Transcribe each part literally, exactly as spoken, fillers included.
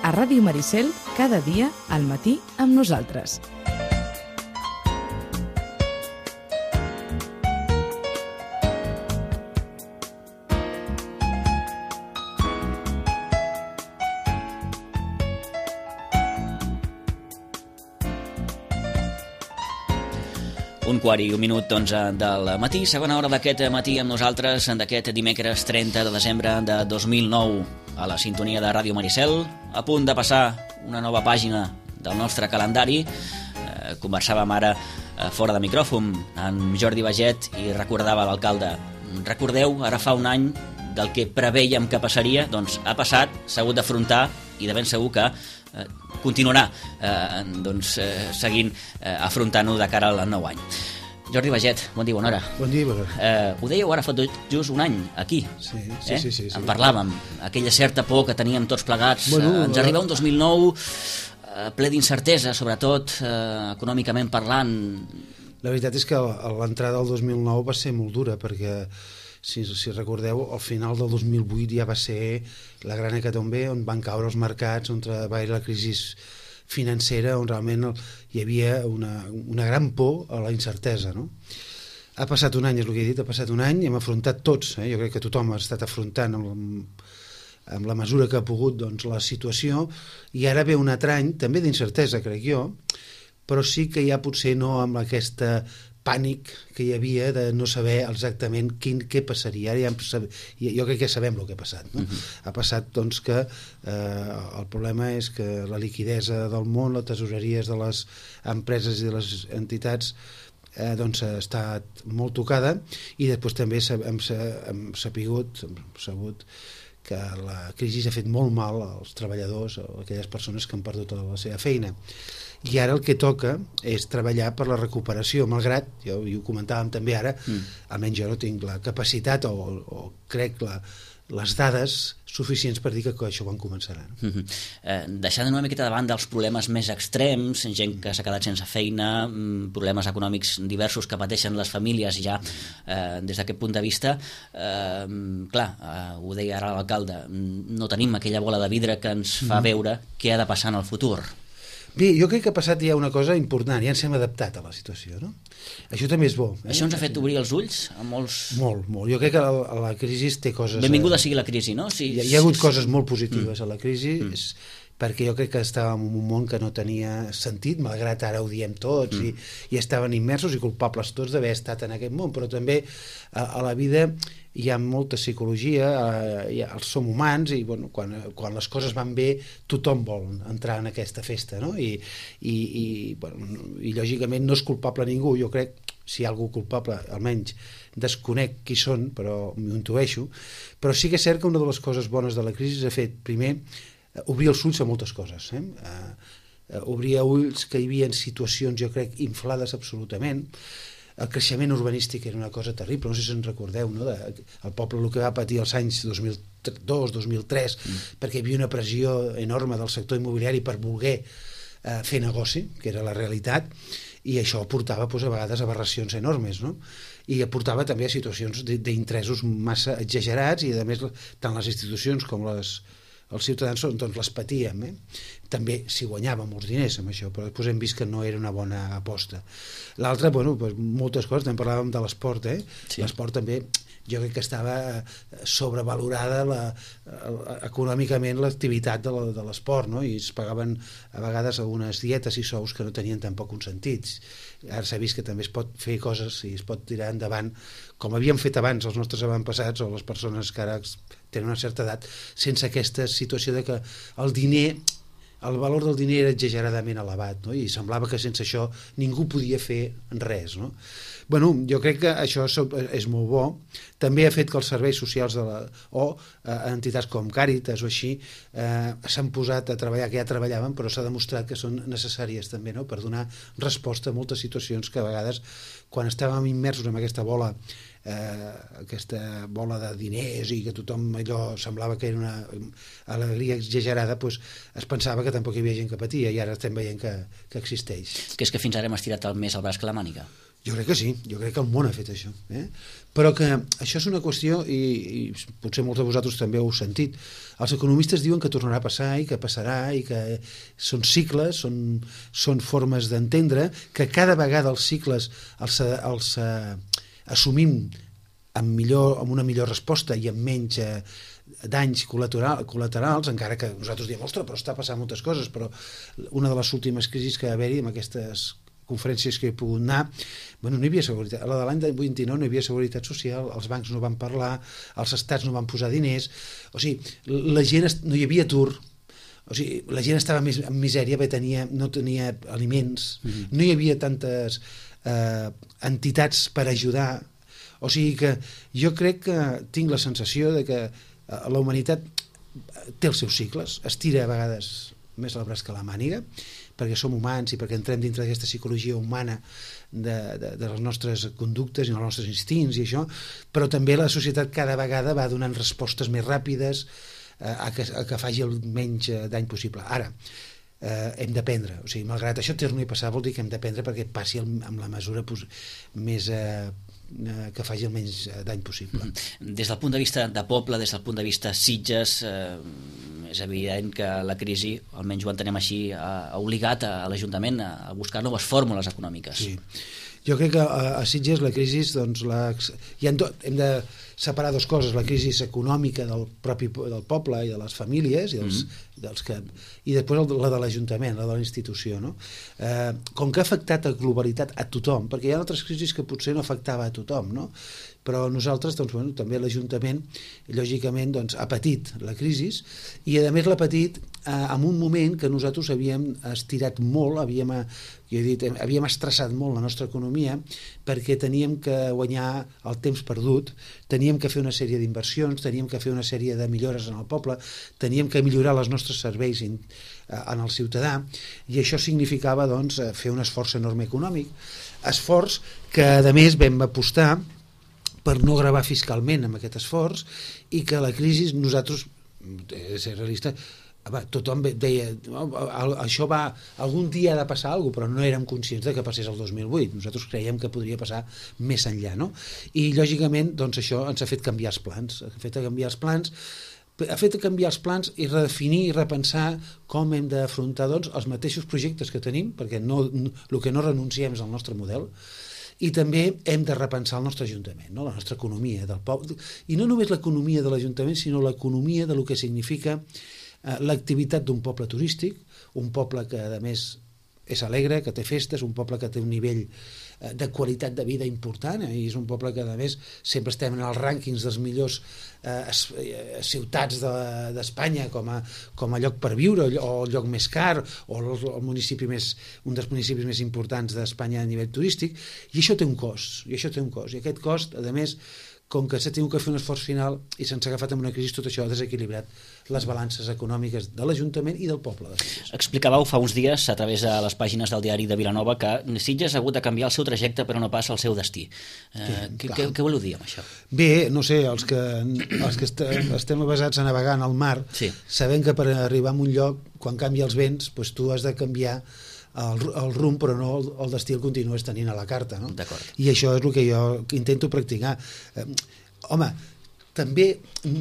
a Ràdio Maricel, cada dia al matí amb nosaltres. Un quart i un minut d'onze del matí, segona hora d'aquest matí amb nosaltres, d'aquest dimecres trenta de desembre de dos mil nou, a la sintonia de Ràdio Maricel, a punt de passar una nova pàgina del nostre calendari. Eh, conversàvem ara eh, fora de micròfon amb Jordi Baget i recordava l'alcalde. Recordeu, ara fa un any, del que prevèiem que passaria, doncs ha passat, s'ha hagut d'afrontar i de ben segur que eh, continuarà eh, doncs, eh, seguint eh, afrontant-ho de cara al nou any. Jordi Baget, bon dia, bona hora. Bon dia, bona hora. Eh, ho dèieu ara fa tot just un any, aquí. Sí, sí, eh? sí, sí, sí. En parlàvem, aquella certa por que teníem tots plegats. Bueno, eh, ens arriba un dos mil nou eh, ple d'incertesa, sobretot eh, econòmicament parlant. La veritat és que l'entrada del dos mil nou va ser molt dura, perquè si, si recordeu, al final del dos mil vuit ja va ser la gran hecatombe on van caure els mercats, on va haver la crisi financera, on realment hi havia una, una gran por a la incertesa, no? Ha passat un any, és el que he dit, ha passat un any, hem afrontat tots, eh? Jo crec que tothom ha estat afrontant amb, amb la mesura que ha pogut, doncs, la situació, i ara ve un altre any, també d'incertesa, crec jo, però sí que ja potser no amb aquesta pànic que hi havia de no saber exactament quin, què passaria. Ara ja sabem, jo crec que sabem el que ha passat, no? Uh-huh. Ha passat doncs, que eh, el problema és que la liquidesa del món, les tesoreries de les empreses i de les entitats eh, doncs, ha estat molt tocada, i després també hem, hem sapigut, hem sabut que la crisi ha fet molt mal als treballadors, a aquelles persones que han perdut la seva feina. I ara el que toca és treballar per la recuperació, malgrat, jo, i ho comentàvem també ara, mm. almenys jo no tinc la capacitat o, o crec la, les dades suficients per dir que, que això van començar. No? Mm -hmm. eh, deixant una miqueta de banda els problemes més extrems, gent que s'ha quedat sense feina, problemes econòmics diversos que pateixen les famílies ja eh, des d'aquest punt de vista, eh, clar, eh, ho deia ara l'alcalde, no tenim aquella bola de vidre que ens fa mm. veure què ha de passar en el futur. Bé, jo crec que ha passat ja una cosa important, ja ens hem adaptat a la situació, no? Això també és bo. Eh? Això ens ha fet obrir els ulls a molts... Molt, molt. Jo crec que la, la crisi té coses... Benvinguda sigui la crisi, no? Si, hi, ha, hi ha hagut coses molt positives mm. a la crisi, mm. és perquè jo crec que estàvem en un món que no tenia sentit, malgrat ara ho diem tots, mm. i, i estaven immersos i culpables tots d'haver estat en aquest món, però també a, a la vida hi ha molta psicologia, eh, ja, som humans, i bueno, quan, quan les coses van bé tothom vol entrar en aquesta festa, no? I, i, i, bueno, i lògicament no és culpable ningú. Jo crec, si hi ha algú culpable, almenys desconec qui són, però m'ho intueixo, però sí que és cert que una de les coses bones de la crisi ha fet, primer, obrir els ulls a moltes coses, eh? Uh, obrir ulls que hi havia situacions, jo crec, inflades absolutament. El creixement urbanístic era una cosa terrible, no sé si en recordeu, no? De, el poble el que va patir els anys dos mil dos dos mil tres, mm. perquè hi havia una pressió enorme del sector immobiliari per voler uh, fer negoci, que era la realitat, i això portava doncs, a vegades aberracions enormes, no? I portava també a situacions d'interessos massa exagerats, i a més tant les institucions com les els ciutadans doncs, les patíem, eh? També s'hi guanyava molts diners amb això, però després hem vist que no era una bona aposta. L'altra, bueno, doncs, moltes coses, també parlàvem de l'esport, eh? Sí. L'esport també, jo crec que estava sobrevalorada la, la, econòmicament l'activitat de, la, de l'esport, no? I es pagaven a vegades algunes dietes i sous que no tenien tampoc un sentit. Ara s'ha vist que també es pot fer coses i es pot tirar endavant, com havíem fet abans els nostres avantpassats o les persones que ara tenen una certa edat, sense aquesta situació de que el diner, el valor del diner era exageradament elevat, no? I semblava que sense això ningú podia fer res, no? Bueno, jo crec que això és molt bo. També ha fet que els serveis socials de la, o eh, entitats com Càritas o així eh, s'han posat a treballar, que ja treballaven, però s'ha demostrat que són necessàries també, no? Per donar resposta a moltes situacions que a vegades, quan estàvem immersos en aquesta bola eh, aquesta bola de diners i que tothom allò semblava que era una alegria exagerada, doncs es pensava que tampoc hi havia gent que patia, i ara estem veient que, que existeix. Que és que fins ara hem estirat el més el braç que la màniga? Jo crec que sí, jo crec que el món ha fet això. Eh? Però que això és una qüestió, i, i potser molts de vosaltres també ho heu sentit, els economistes diuen que tornarà a passar i que passarà i que són cicles, són, són formes d'entendre, que cada vegada els cicles els, els eh, assumim amb, millor, amb una millor resposta i amb menys eh, danys col·lateral, col·laterals, encara que nosaltres diem, ostres, però està passant moltes coses, però una de les últimes crisis que va haver-hi amb aquestes conferències que he pogut anar, bueno, no hi havia seguretat. A la de l'any vint-i-nou no hi havia seguretat social, els bancs no van parlar, els estats no van posar diners, o sigui, la gent, no hi havia atur, o sigui, la gent estava en misèria perquè tenia, no tenia aliments, mm-hmm. no hi havia tantes eh, entitats per ajudar, o sigui que jo crec que tinc la sensació de que la humanitat té els seus cicles, estira a vegades més el braç que la màniga, perquè som humans i perquè entrem dintre d'aquesta psicologia humana de, de, de les nostres conductes i els nostres instints i això, però també la societat cada vegada va donant respostes més ràpides eh, a, que, a que faci el menys dany possible. Ara, eh, hem d'aprendre, o sigui, malgrat això torni a passar vol dir que hem d'aprendre perquè passi el, amb la mesura pues, més... Eh, que faci el menys dany possible. Des del punt de vista de poble, des del punt de vista Sitges, eh, és evident que la crisi, almenys ho entenem així, ha obligat a l'Ajuntament a buscar noves fórmules econòmiques. Sí. Jo crec que a, a Sitges la crisi, doncs, la, hi ha tot, hem de separar dues coses, la crisi econòmica del propi del poble i de les famílies i, dels, mm. dels que, i després el, la de l'Ajuntament, la de la institució, no? Eh, com que ha afectat a globalitat a tothom, perquè hi ha altres crisis que potser no afectava a tothom, no? Però nosaltres, doncs, bueno, també l'Ajuntament lògicament doncs, ha patit la crisi i a més l'ha patit eh, en un moment que nosaltres havíem estirat molt, havíem, jo he dit, havíem estressat molt la nostra economia perquè teníem que guanyar el temps perdut, teníem que fer una sèrie d'inversions, teníem que fer una sèrie de millores en el poble, teníem que millorar els nostres serveis en, en el ciutadà i això significava doncs, fer un esforç enorme econòmic, esforç que a més vam apostar per no gravar fiscalment amb aquest esforç i que la crisi nosaltres, de ser realista, tothom deia això va, algun dia ha de passar alguna cosa, però no érem conscients de que passés el dos mil vuit, nosaltres creiem que podria passar més enllà, no? I lògicament doncs això ens ha fet canviar els plans, ha fet canviar els plans ha fet canviar els plans i redefinir i repensar com hem d'afrontar doncs, els mateixos projectes que tenim, perquè no, no, el que no renunciem és al nostre model, i també hem de repensar el nostre Ajuntament, no? La nostra economia del poble, i no només l'economia de l'Ajuntament, sinó l'economia de lo que significa eh, l'activitat d'un poble turístic, un poble que a més és alegre, que té festes, un poble que té un nivell eh, de qualitat de vida important, eh, i és un poble que a més sempre estem en els rànquings dels millors eh, ciutats d'Espanya de, com, a, com a lloc per viure o el lloc més car o el, el municipi més, un dels municipis més importants d'Espanya a nivell turístic, i això té un cost, i això té un cost, i aquest cost, a més, com que s'ha tingut que fer un esforç final i se'ns ha agafat amb una crisi, tot això ha desequilibrat les balances econòmiques de l'Ajuntament i del poble de Sitges. Explicàveu fa uns dies a través de les pàgines del diari de Vilanova que Sitges ha hagut de canviar el seu trajecte però no pas el seu destí. Eh, sí, què, què voleu dir amb això? Bé, no sé, els que, els que estem, estem basats a navegar en el mar, sí. Sabem que per arribar a un lloc, quan canvia els vents, doncs tu has de canviar el, el rumb, però no el, el destí el continues tenint a la carta, no? I això és el que jo intento practicar. Eh, home, també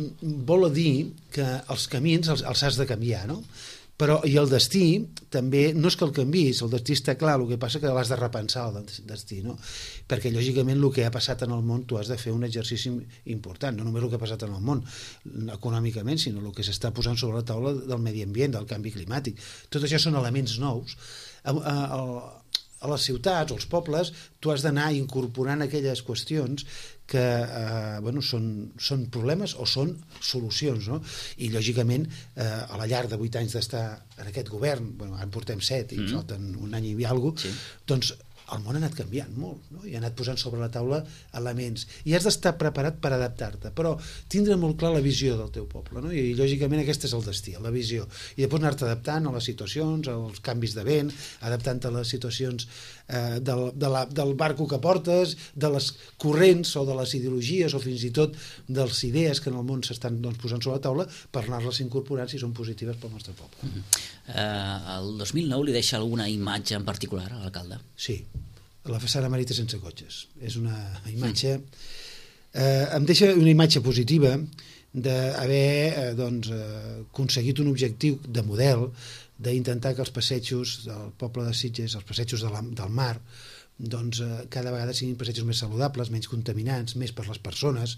vol dir que els camins els, els has de canviar, no? Però, i el destí també no és que el canvis, el destí està clar, el que passa que l'has de repensar el destí, no? Perquè lògicament el que ha passat en el món tu has de fer un exercici important, no només el que ha passat en el món econòmicament, sinó el que s'està posant sobre la taula del medi ambient, del canvi climàtic. Tot això són elements nous. A, a, a, a les ciutats o als pobles tu has d'anar incorporant aquelles qüestions que eh, bueno, són, són problemes o són solucions, no? I lògicament eh, a la llarg de vuit anys d'estar en aquest govern, bueno, ara en portem set i mm. falten un any i alguna cosa, sí. Doncs el món ha anat canviant molt, no? I ha anat posant sobre la taula elements i has d'estar preparat per adaptar-te, però tindre molt clar la visió del teu poble, no? I, i lògicament aquest és el destí, la visió, i després anar-te adaptant a les situacions, als canvis de vent, adaptant-te a les situacions eh, del, de la, del barco que portes, de les corrents o de les ideologies o fins i tot de les idees que en el món s'estan doncs, posant sobre la taula per anar-les incorporant si són positives pel nostre poble. Mm-hmm. uh, el dos mil nou li deixa alguna imatge en particular a l'alcalde? Sí. la façana merita sense cotxes. És una imatge... Eh, em deixa una imatge positiva d'haver eh, doncs, eh, aconseguit un objectiu de model, d'intentar que els passejos del poble de Sitges, els passejos de la, del mar, doncs eh, cada vegada siguin passejos més saludables, menys contaminants, més per les persones,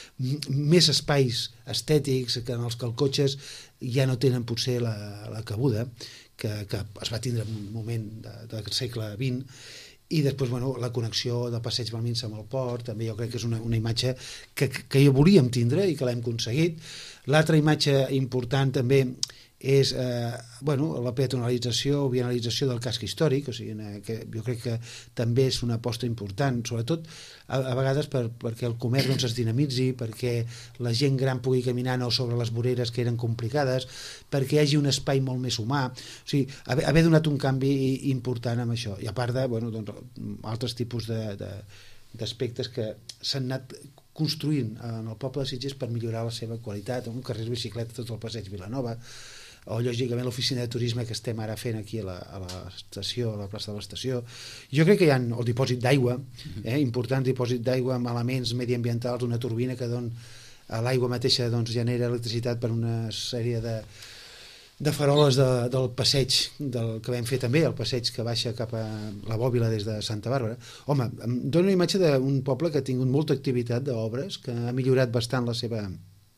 més espais estètics que en els que els cotxes ja no tenen potser la, la cabuda que, que es va tindre en un moment de, del segle vint. I després, bueno, la connexió del passeig Balminsa amb el port, també jo crec que és una, una imatge que, que jo volíem tindre i que l'hem aconseguit. L'altra imatge important també és eh, bueno, la peatonalització o vianalització del casc històric, o sigui, que jo crec que també és una aposta important, sobretot a, a vegades per, perquè el comerç doncs, es dinamitzi, perquè la gent gran pugui caminar no sobre les voreres que eren complicades, perquè hi hagi un espai molt més humà, o sigui, haver, haver donat un canvi important amb això, i a part de bueno, doncs, altres tipus de, de, d'aspectes que s'han anat construint en el poble de Sitges per millorar la seva qualitat, un carrer de bicicleta tot el passeig Vilanova, o lògicament l'oficina de turisme que estem ara fent aquí a la, a l'estació, a la plaça de l'estació. Jo crec que hi ha el dipòsit d'aigua, eh, important dipòsit d'aigua amb elements mediambientals, una turbina que don, a l'aigua mateixa doncs, genera electricitat per una sèrie de, de faroles de, del passeig del que vam fer també, el passeig que baixa cap a la Bòbila des de Santa Bàrbara. Home, em dona una imatge d'un poble que ha tingut molta activitat d'obres, que ha millorat bastant la seva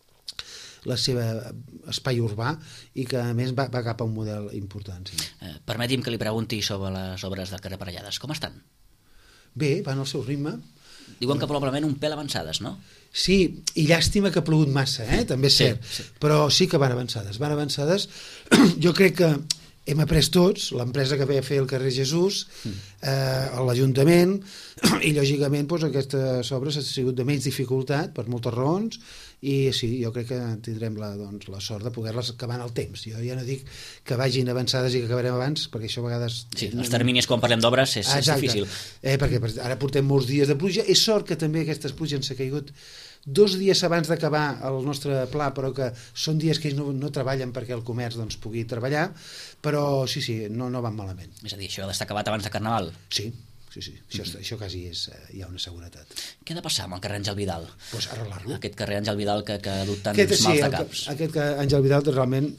la seva espai urbà i que a més va, va cap a un model important. Sí. Eh, permeti'm que li pregunti sobre les obres del carrer Parellades. Com estan? Bé, van al seu ritme. Diuen que probablement un pèl avançades, no? Sí, i llàstima que ha plogut massa, eh? També és cert, sí, sí. Però sí que van avançades. Van avançades. Jo crec que hem après tots, l'empresa que ve a fer el carrer Jesús, eh, l'Ajuntament, i lògicament doncs, aquestes obres han sigut de menys dificultat per moltes raons, i sí, jo crec que tindrem la, doncs, la sort de poder-les acabar en el temps. Jo ja no dic que vagin avançades i que acabarem abans, perquè això a vegades... Sí, els terminis quan parlem d'obres és, és difícil. Eh, perquè ara portem molts dies de pluja, és sort que també aquestes pluges ens ha caigut dos dies abans d'acabar el nostre pla, però que són dies que ells no, no treballen perquè el comerç doncs, pugui treballar, però sí, sí, no, no van malament. És a dir, això ha d'estar acabat abans de Carnaval. Sí, sí, sí. Això, mm-hmm. això quasi és, hi ha una seguretat. Què ha de passar amb el carrer Àngel Vidal? Pues arreglar-lo. Aquest carrer Àngel Vidal que, que ha dut tants aquest, sí, mals de el, caps. Aquest Àngel Vidal realment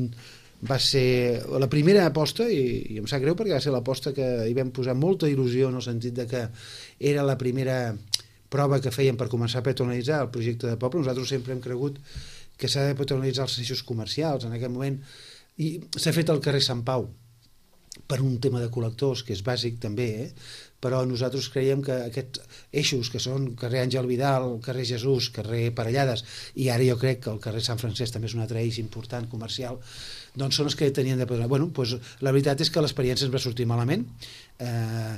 va ser la primera aposta, i, i em sap greu perquè va ser l'aposta que hi vam posar molta il·lusió en el sentit de que era la primera prova que fèiem per començar a peatonalitzar el projecte de poble. Nosaltres sempre hem cregut que s'ha de peatonalitzar els eixos comercials en aquest moment, i s'ha fet el carrer Sant Pau per un tema de col·lectors que és bàsic també, eh? Però nosaltres creiem que aquests eixos que són carrer Àngel Vidal, carrer Jesús, carrer Parellades, i ara jo crec que el carrer Sant Francesc també és un altre eix important comercial, doncs són els que tenien de peatonalitzar. Bueno, doncs la veritat és que l'experiència ens va sortir malament, eh,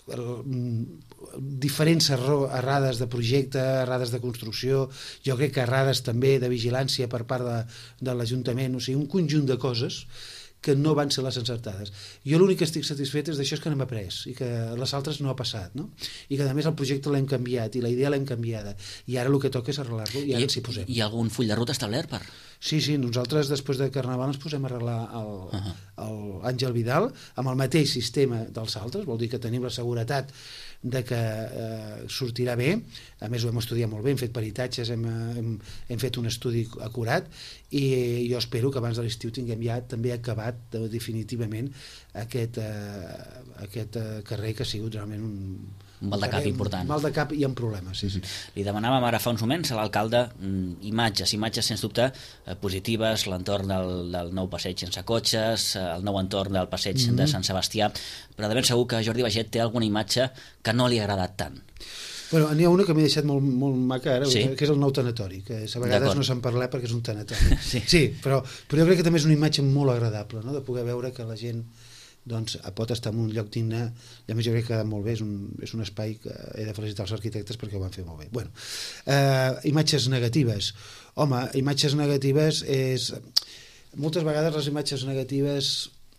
diferents errades de projecte, errades de construcció, jo crec que errades també de vigilància per part de, de l'Ajuntament, o sigui, un conjunt de coses que no van ser les encertades. Jo l'únic que estic satisfet és d'això és que n'hem après i que les altres no ha passat, no? I que a més el projecte l'hem canviat i la idea l'hem canviada i ara el que toca és arreglar-lo i ara ens hi posem. Hi ha algun full de ruta establert per...? Sí, sí, nosaltres després de Carnaval ens posem a arreglar el, uh-huh. el Àngel Vidal amb el mateix sistema dels altres, vol dir que tenim la seguretat de que eh, sortirà bé, a més ho hem estudiat molt bé, hem fet peritatges, hem, hem, hem fet un estudi acurat i jo espero que abans de l'estiu tinguem ja també acabat de, definitivament aquest, eh, aquest eh, carrer que ha sigut realment un, un mal de cap important. Un mal de cap i amb problemes, sí, sí. Li demanàvem ara fa uns moments a l'alcalde imatges, imatges sens dubte positives, l'entorn del, del nou passeig sense cotxes, el nou entorn del passeig mm-hmm. de Sant Sebastià, però de ben segur que Jordi Baiget té alguna imatge que no li ha agradat tant. Bueno, n'hi ha una que m'he deixat molt, molt maca ara, sí? que és el nou tanatori, que a vegades no se'n parla perquè és un tanatori. sí, sí però, però jo crec que també és una imatge molt agradable, no? De poder veure que la gent doncs, pot estar en un lloc digne, i a més jo crec que molt bé, és un, és un espai que he de felicitar els arquitectes perquè ho van fer molt bé. Bueno, eh, imatges negatives. Home, imatges negatives és... Moltes vegades les imatges negatives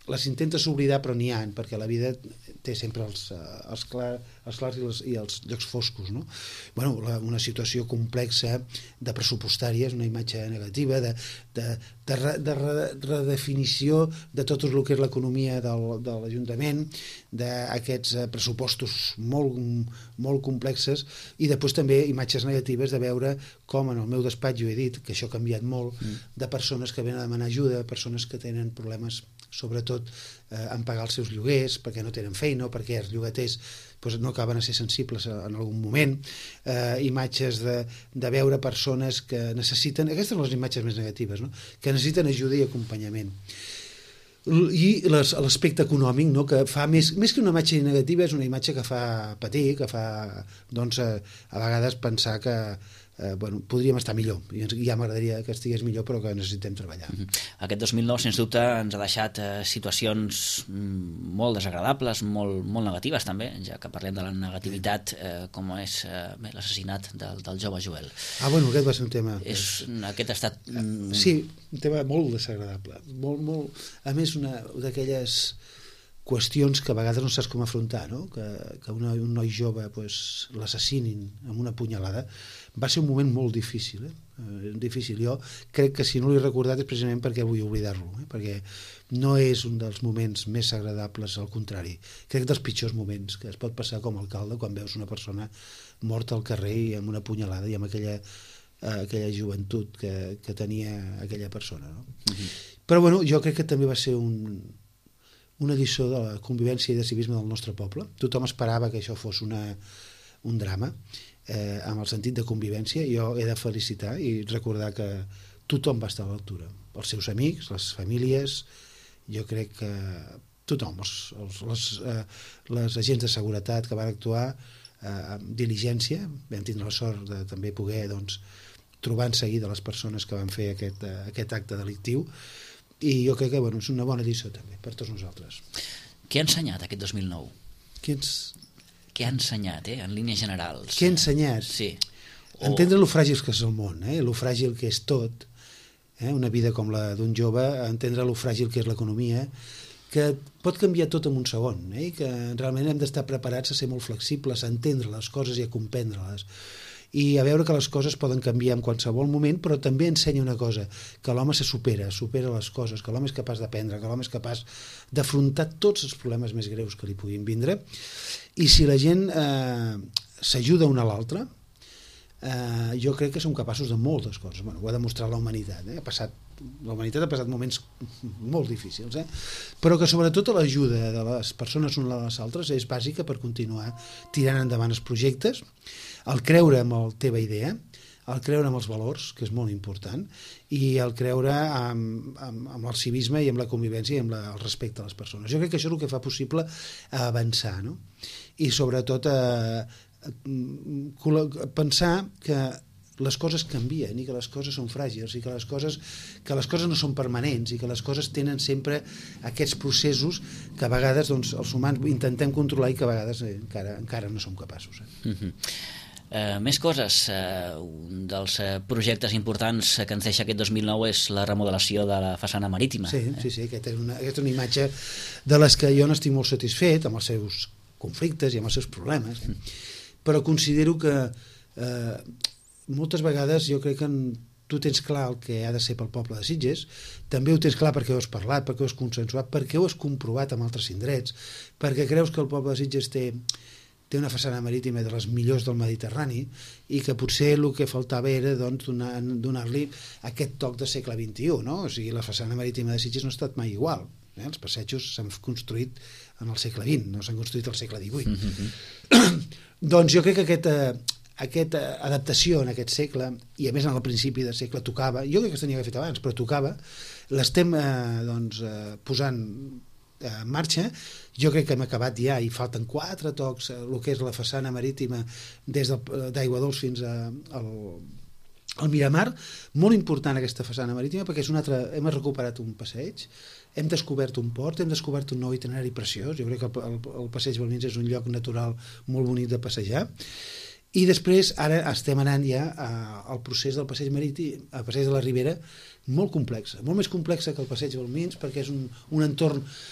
les intentes oblidar, però n'hi ha, perquè la vida té sempre els, els, clar, els clars i els, i els llocs foscos, no? Bueno, la, una situació complexa de pressupostària, una imatge negativa, de, de, de, re, de re, redefinició de tot el que és l'economia del, de l'Ajuntament, d'aquests pressupostos molt, molt complexes, i després també imatges negatives de veure com en el meu despatx, jo he dit que això ha canviat molt, mm. de persones que venen a demanar ajuda, persones que tenen problemes sobretot eh, en pagar els seus lloguers perquè no tenen feina o perquè els llogaters doncs, no acaben a ser sensibles en algun moment, eh, imatges de, de veure persones que necessiten, aquestes són les imatges més negatives, no? Que necessiten ajuda i acompanyament. I l'aspecte econòmic, no? Que fa més, més que una imatge negativa, és una imatge que fa patir, que fa doncs, a, a vegades pensar que Eh, bueno, podríem estar millor, i ja m'agradaria que estigués millor, però que necessitem treballar. Mm-hmm. Aquest dos mil nou, sens dubte, ens ha deixat eh, situacions molt desagradables, molt, molt negatives també, ja que parlem de la negativitat, eh, com és eh, l'assassinat del, del jove Joel. Ah, bueno, aquest va ser un tema... És, aquest ha estat... Mm... Sí, un tema molt desagradable, molt, molt... A més, una d'aquelles qüestions que a vegades no saps com afrontar, no? Que, que una, un noi jove pues, l'assassinin amb una punyalada va ser un moment molt difícil, eh? Eh, difícil. Jo crec que si no l'he recordat és precisament perquè vull oblidar-lo, eh? Perquè no és un dels moments més agradables, al contrari, crec dels pitjors moments que es pot passar com a alcalde quan veus una persona morta al carrer i amb una punyalada i amb aquella, eh, aquella joventut que, que tenia aquella persona, no? Mm-hmm. Però bueno, jo crec que també va ser un una lliçó de la convivència i de civisme del nostre poble. Tothom esperava que això fos una, un drama, eh, amb el sentit de convivència. Jo he de felicitar i recordar que tothom va estar a l'altura. Els seus amics, les famílies, jo crec que tothom, els, els, les, eh, les agents de seguretat que van actuar eh, amb diligència, vam tindre la sort de també poder doncs, trobar en seguida les persones que van fer aquest, eh, aquest acte delictiu, i jo crec que bueno, és una bona lliçó també per tots nosaltres. Què ha ensenyat aquest dos mil nou? Què, ens... Què ha ensenyat, eh, en línies generals? Què ha ensenyat? Sí. O... Entendre lo fràgil que és el món, eh? Lo fràgil que és tot, eh? Una vida com la d'un jove, entendre lo fràgil que és l'economia, que pot canviar tot en un segon, eh? I que realment hem d'estar preparats a ser molt flexibles, a entendre les coses i a comprendre-les, i a veure que les coses poden canviar en qualsevol moment, però també ensenya una cosa, que l'home se supera, supera les coses, que l'home és capaç d'aprendre, que l'home és capaç d'afrontar tots els problemes més greus que li puguin vindre, i si la gent eh, s'ajuda una a l'altra, eh, jo crec que som capaços de moltes coses. Bueno, ho ha demostrat la humanitat, eh? ha passat, la humanitat ha passat moments molt difícils, eh? Però que sobretot l'ajuda de les persones unes a les altres és bàsica per continuar tirant endavant els projectes, el creure en la teva idea, el creure en els valors, que és molt important, i el creure amb, amb, amb el civisme i amb la convivència i amb la, el respecte a les persones. Jo crec que això és el que fa possible avançar, no? I sobretot eh, pensar que les coses canvien i que les coses són fràgils i que les coses, que les coses no són permanents i que les coses tenen sempre aquests processos que a vegades doncs, els humans intentem controlar i que a vegades eh, encara, encara no som capaços. Eh? Mm-hmm. Uh, més coses. Uh, un dels uh, projectes importants que ens deixa aquest dos mil nou és la remodelació de la façana marítima. Sí, eh? sí, sí, aquesta és, una, aquesta és una imatge de les que jo n'estic molt satisfet amb els seus conflictes i amb els seus problemes, eh? Però considero que eh, moltes vegades jo crec que tu tens clar el que ha de ser pel poble de Sitges, també ho tens clar perquè ho has parlat, perquè ho has consensuat, perquè ho has comprovat amb altres indrets, perquè creus que el poble de Sitges té té una façana marítima de les millors del Mediterrani i que potser el que faltava era doncs, donar, donar-li aquest toc de segle vint-i-u, no? O sigui, la façana marítima de Sitges no ha estat mai igual. Eh? Els passejos s'han construït en el segle vint, no s'han construït al segle divuit. Mm-hmm. Doncs jo crec que aquesta, aquesta adaptació en aquest segle, i a més en el principi del segle tocava, jo crec que s'havia fet abans, però tocava, l'estem eh, doncs, eh, posant en marxa. Jo crec que hem acabat ja i falten quatre tocs, el que és la façana marítima des d'Aigua Dols fins a, al, al Miramar. Molt important aquesta façana marítima perquè és un altre, hem recuperat un passeig, hem descobert un port, hem descobert un nou itinerari preciós. Jo crec que el, el, el passeig Balmins és un lloc natural molt bonic de passejar. I després ara estem anant ja a, al procés del passeig marítim, al passeig de la Ribera, molt complex, molt més complex que el passeig Balmins, perquè és un, un entorn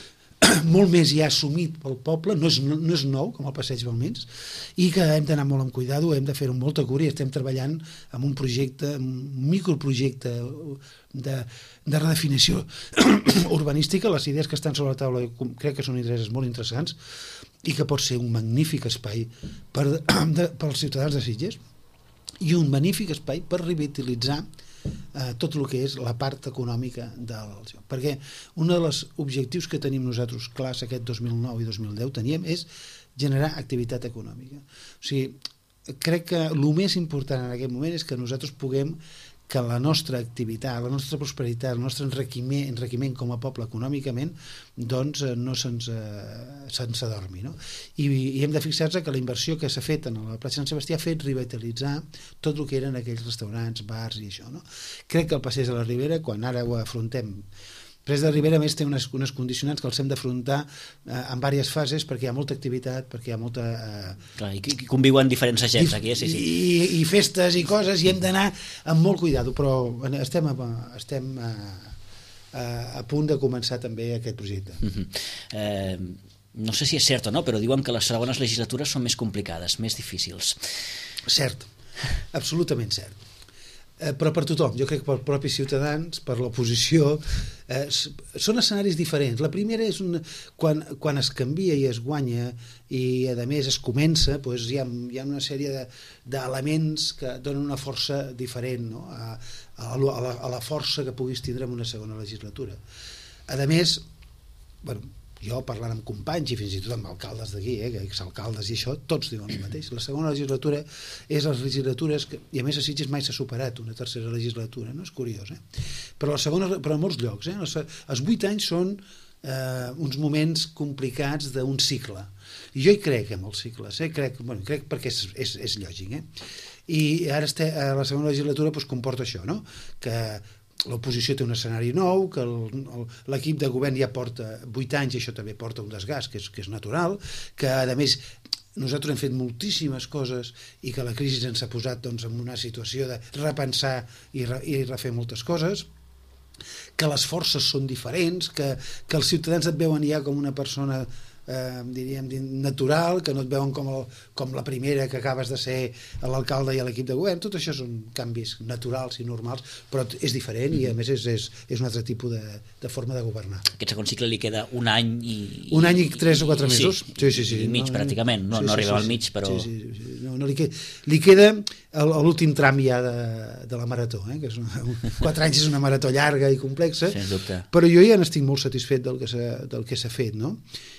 molt més ja assumit pel poble, no és, no és nou, com el Passeig Balmins, i que hem d'anar molt amb cuidado, hem de fer-ho amb molta cura, i estem treballant en un projecte, un microprojecte de, de redefinició urbanística. Les idees que estan sobre la taula crec que són idees molt interessants i que pot ser un magnífic espai per, de, pels ciutadans de Sitges, i un magnífic espai per revitalitzar Eh, tot el que és la part econòmica del joc, perquè un dels objectius que tenim nosaltres clars aquest dos mil nou i dos mil deu teníem és generar activitat econòmica. O sigui, crec que el més important en aquest moment és que nosaltres puguem que la nostra activitat, la nostra prosperitat, el nostre enriquiment, enriquiment com a poble econòmicament, doncs no se'ns eh, se'ns adormi, no? I, i hem de fixar-nos que la inversió que s'ha fet en la plaça Sant Sebastià ha fet revitalitzar tot el que eren aquells restaurants, bars i això, no? Crec que el Passeig de la Ribera, quan ara ho afrontem, Passeig de la Ribera, a més, té unes, unes condicionants que els hem d'afrontar eh, en diverses fases, perquè hi ha molta activitat, perquè hi ha molta... Eh, Clar, i conviuen diferents agents aquí, sí, sí. I, i festes i coses, i hem d'anar amb molt cuidado, però estem, a, estem a, a, a punt de començar també aquest projecte. Uh-huh. eh, no sé si és cert o no, però diuen que les segones legislatures són més complicades, més difícils. Cert, absolutament cert. Eh, però per tothom, jo crec que per propis ciutadans, per l'oposició, eh, són escenaris diferents. La primera és una, quan, quan es canvia i es guanya i a més es comença, doncs hi ha, hi ha una sèrie d'elements de, que donen una força diferent, no? a, a, la, a la força que puguis tindre en una segona legislatura. A més, bueno, jo parlant amb companys i fins i tot amb alcaldes d'aquí, eh, exalcaldes i això, tots diuen el mateix. La segona legislatura és les legislatures que, i a més a Sitges mai s'ha superat una tercera legislatura, no? És curiós, eh? Però la segona, però en molts llocs, eh? Els, els vuit anys són eh, uns moments complicats d'un cicle. I jo hi crec en els cicles, eh? crec, bueno, crec perquè és, és, és lògic, eh? I ara este, la segona legislatura doncs, comporta això, no? Que l'oposició té un escenari nou, que l'equip de govern ja porta vuit anys i això també porta un desgast que és, que és natural, que a més nosaltres hem fet moltíssimes coses i que la crisi ens ha posat doncs, en una situació de repensar i, re, i refer moltes coses, que les forces són diferents, que, que els ciutadans et veuen ja com una persona eh, diríem natural, que no et veuen com, el, com la primera que acabes de ser l'alcalde i l'equip de govern. Tot això són canvis naturals i normals, però és diferent i a més és, és, és un altre tipus de, de forma de governar. Aquest segon cicle li queda un any i... Un any i tres o quatre mesos. Sí, sí, sí, sí. I mig, no, pràcticament. No, sí, no arribem sí, sí, al mig, però... Sí, sí, sí. No, no li, queda, li queda l'últim tram ja de, de la marató, eh? Que és una, quatre anys és una marató llarga i complexa, sens dubte. Però jo ja n'estic molt satisfet del que s'ha, del que s'ha fet, no?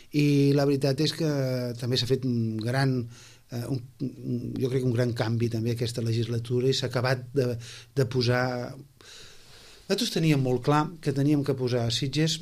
I la veritat és que també s'ha fet un gran, eh, un, jo crec que un gran canvi també aquesta legislatura i s'ha acabat de, de posar... Nosaltres teníem molt clar que teníem que posar a Sitges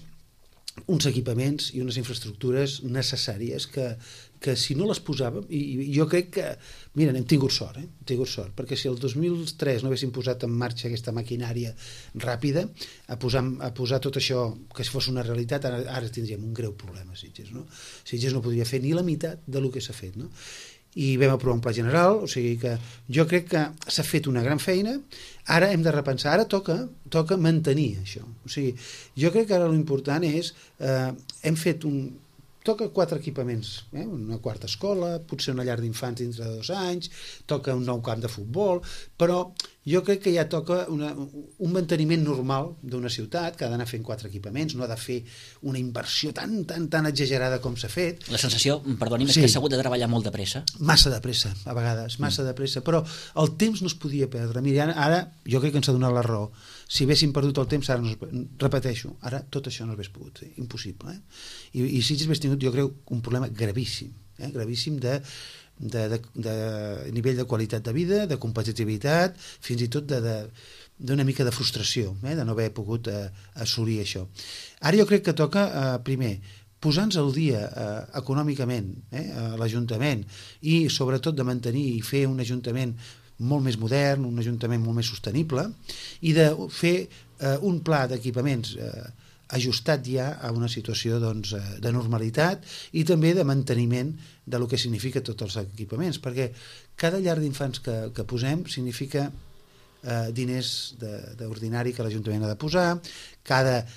uns equipaments i unes infraestructures necessàries que, que si no les posàvem, i, i jo crec que, mira, hem tingut sort, eh? hem tingut sort, perquè si el dos mil tres no haguéssim posat en marxa aquesta maquinària ràpida, a posar, a posar tot això, que si fos una realitat, ara, ara tindríem un greu problema a Sitges, no? Sitges no podria fer ni la meitat del que s'ha fet, no? I vam aprovar un pla general, o sigui que jo crec que s'ha fet una gran feina, ara hem de repensar, ara toca, toca mantenir això, o sigui, jo crec que ara l'important és, eh, hem fet un, toca quatre equipaments, eh? Una quarta escola, potser una llar d'infants dintre de dos anys, toca un nou camp de futbol, però jo crec que ja toca una, un manteniment normal d'una ciutat, que ha d'anar fent quatre equipaments, no ha de fer una inversió tan, tan, tan exagerada com s'ha fet. La sensació, perdoni'm, és sí. que s'ha hagut de treballar molt de pressa. Massa de pressa, a vegades, massa mm. de pressa, però el temps no es podia perdre. Mira, ara jo crec que ens ha donat la raó. Si haguéssim perdut el temps, ara no es, repeteixo, ara tot això no hauria pogut fer, impossible. Eh? I, i Sitges hauria tingut, jo crec, un problema gravíssim, eh? gravíssim de, de, de, de nivell de qualitat de vida, de competitivitat, fins i tot de, de, d'una mica de frustració, eh? de no haver pogut eh, assolir això. Ara jo crec que toca, eh, primer, posar-nos al dia eh, econòmicament eh, a l'Ajuntament i sobretot de mantenir i fer un Ajuntament molt més modern, un ajuntament molt més sostenible i de fer eh, un pla d'equipaments eh, ajustat ja a una situació doncs, eh, de normalitat i també de manteniment de lo que significa tots els equipaments, perquè cada llar d'infants que, que posem significa eh, diners d'ordinari que l'Ajuntament ha de posar, cada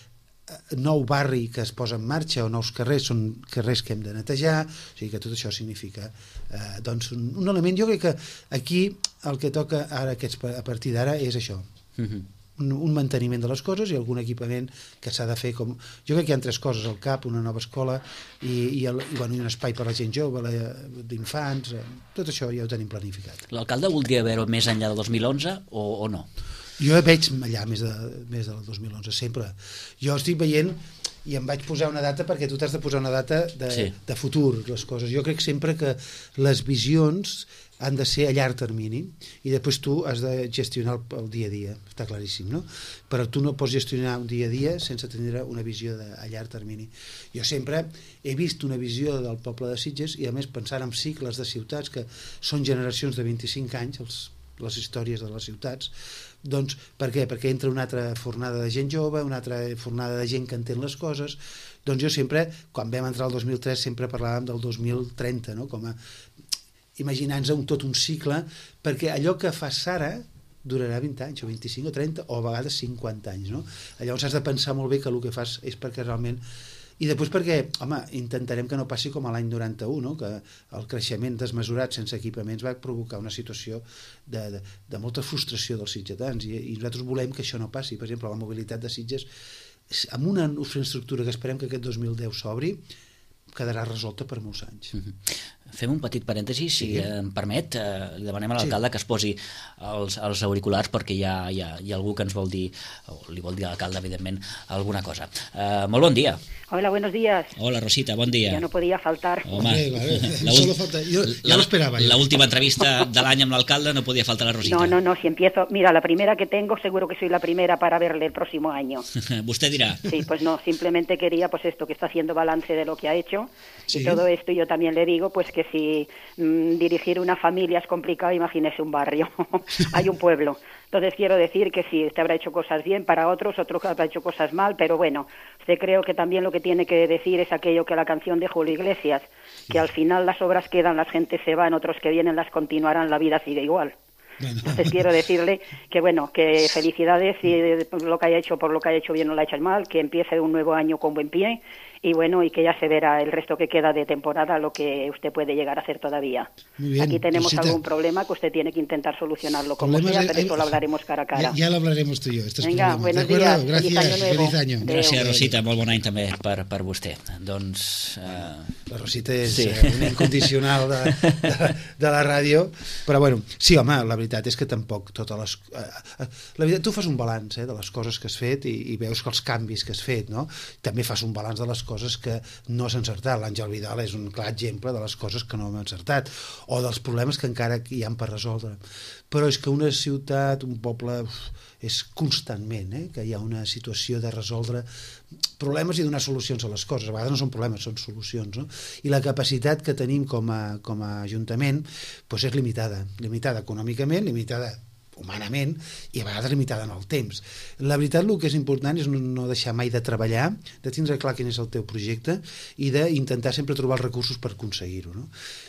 nou barri que es posa en marxa o nous carrers són carrers que hem de netejar, o sigui que tot això significa eh, doncs un, un element. Jo crec que aquí el que toca ara aquests, a partir d'ara és això, uh-huh. un, un manteniment de les coses i algun equipament que s'ha de fer com... Jo crec que hi ha tres coses, el CAP, una nova escola i, i, el, i, bueno, i un espai per a la gent jove, la, d'infants, eh, tot això ja ho tenim planificat. L'alcalde voldria veure més enllà del dos mil onze o, o no? Jo veig allà més, de, més del dos mil onze, sempre. Jo estic veient i em vaig posar una data perquè tu t'has de posar una data de, sí. de futur, les coses. Jo crec sempre que les visions han de ser a llarg termini i després tu has de gestionar el, el dia a dia, està claríssim, no? Però tu no pots gestionar un dia a dia sense tenir una visió de, a llarg termini. Jo sempre he vist una visió del poble de Sitges i a més pensant en cicles de ciutats que són generacions de vint-i-cinc anys, els, les històries de les ciutats. Doncs per què? Perquè entra una altra fornada de gent jove, una altra fornada de gent que entén les coses. Doncs jo sempre, quan vam entrar el dos mil tres, sempre parlàvem del dos mil trenta, no? Com a imaginant-nos un, tot un cicle, perquè allò que fas ara durarà vint anys, o vint-i-cinc, o trenta, o a vegades cinquanta anys, no? Llavors has de pensar molt bé que el que fas és perquè realment... I després perquè, home, intentarem que no passi com a l'any noranta-u, no? Que el creixement desmesurat sense equipaments va provocar una situació de, de, de molta frustració dels sitgetans i, i nosaltres volem que això no passi. Per exemple, la mobilitat de Sitges, amb una infraestructura que esperem que aquest dos mil deu s'obri, quedarà resolta per molts anys. Mm-hmm. Fem un petit parèntesi, si sí. em permet, eh, li demanem a l'alcalde sí. que es posi els, els auriculars perquè hi ha, hi, ha, hi ha algú que ens vol dir, o li vol dir a l'alcalde, evidentment, alguna cosa. Eh, molt bon dia. Hola, buenos días. Hola, Rosita, bon dia. Ya no podía faltar. Home, sí, vale. la, Solo falta. Yo, ya lo esperaba. La última entrevista de l'any amb l'alcalde no podía faltar la Rosita. No, no, no, si empiezo... Mira, la primera que tengo, seguro que soy la primera para verle el próximo año. Usted dirá. Sí, pues no, simplemente quería, pues esto, que está haciendo balance de lo que ha hecho. Sí. Y todo esto, yo también le digo, pues que si mmm, dirigir una familia es complicado, imagínese un barrio. Hay un pueblo. Entonces quiero decir que sí, usted habrá hecho cosas bien para otros, otros habrá hecho cosas mal, pero bueno, usted creo que también lo que tiene que decir es aquello que la canción de Julio Iglesias, que al final las obras quedan, la gente se va, otros que vienen las continuarán, la vida sigue igual. Bueno. Entonces quiero decirle que bueno, que felicidades y lo que haya hecho, por lo que haya hecho bien no lo ha hecho mal, que empiece un nuevo año con buen pie y bueno, y que ya se verá el resto que queda de temporada lo que usted puede llegar a hacer todavía. Muy bien. Aquí tenemos Rosita, algún problema que usted tiene que intentar solucionarlo como sea, pero eso lo hablaremos cara a cara. Ya, ya lo hablaremos tú y yo. Venga, buenos días. Gràcies, feliç any feliç any. Gràcies, Rosita, molt bon any també per, per vostè. Doncs... Uh... La Rosita és sí. uh, un incondicional de, de, de la ràdio, però bueno, sí, home, la veritat és que tampoc totes les... Uh, uh, la veritat, tu fas un balanç eh, de les coses que has fet i, i veus que els canvis que has fet, no? També fas un balanç de les coses que no has encertat. L'Àngel Vidal és un clar exemple de les coses que no hem encertat o dels problemes que encara hi ha per resoldre. Però és que una ciutat, un poble, uf, és constantment eh, que hi ha una situació de resoldre problemes i donar solucions a les coses. A vegades no són problemes, són solucions, no? I la capacitat que tenim com a, com a Ajuntament doncs és limitada, limitada econòmicament, limitada humanament i a vegades limitada en el temps. La veritat, el que és important és no, no deixar mai de treballar, de tindre clar quin és el teu projecte i d'intentar sempre trobar els recursos per aconseguir-ho, no?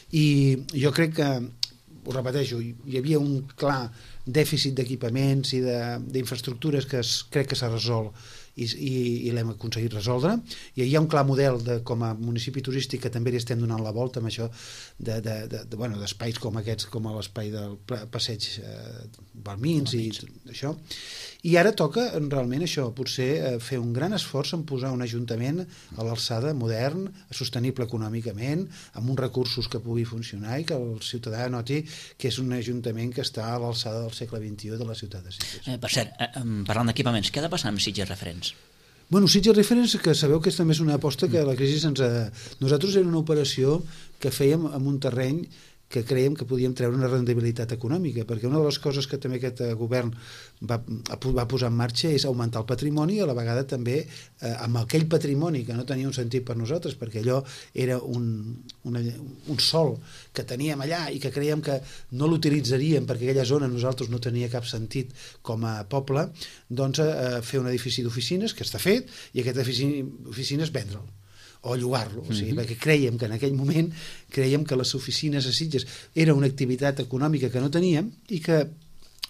I jo crec que, ho repeteixo, hi havia un clar dèficit d'equipaments i d'infraestructures que es, crec que s'ha resolt i, i, i l'hem aconseguit resoldre, i hi ha un clar model de, com a municipi turístic que també li estem donant la volta amb això de, de, de, de, bueno, d'espais com aquests, com l'espai del passeig eh, Balmins i això, i ara toca realment això, potser eh, fer un gran esforç en posar un ajuntament a l'alçada, modern, sostenible econòmicament, amb uns recursos que pugui funcionar i que el ciutadà noti que és un ajuntament que està a l'alçada del segle vint-i-u de la ciutat de Sitges. Eh, per cert, eh, parlant d'equipaments, què ha de passar amb Sitges Referents? Bueno, Sitges Referents, que sabeu que és també és una aposta que la crisi ens ha... Nosaltres era una operació que fèiem en un terreny que creiem que podíem treure una rendibilitat econòmica, perquè una de les coses que també aquest govern va, va posar en marxa és augmentar el patrimoni i a la vegada també eh, amb aquell patrimoni que no tenia un sentit per nosaltres, perquè allò era un, una, un sol que teníem allà i que creiem que no l'utilitzaríem perquè aquella zona nosaltres no tenia cap sentit com a poble, doncs eh, fer un edifici d'oficines que està fet i aquest edifici d'oficines vendre'l o llogar-lo, o sigui, mm-hmm. perquè creiem que en aquell moment creiem que les oficines a Sitges era una activitat econòmica que no teníem i que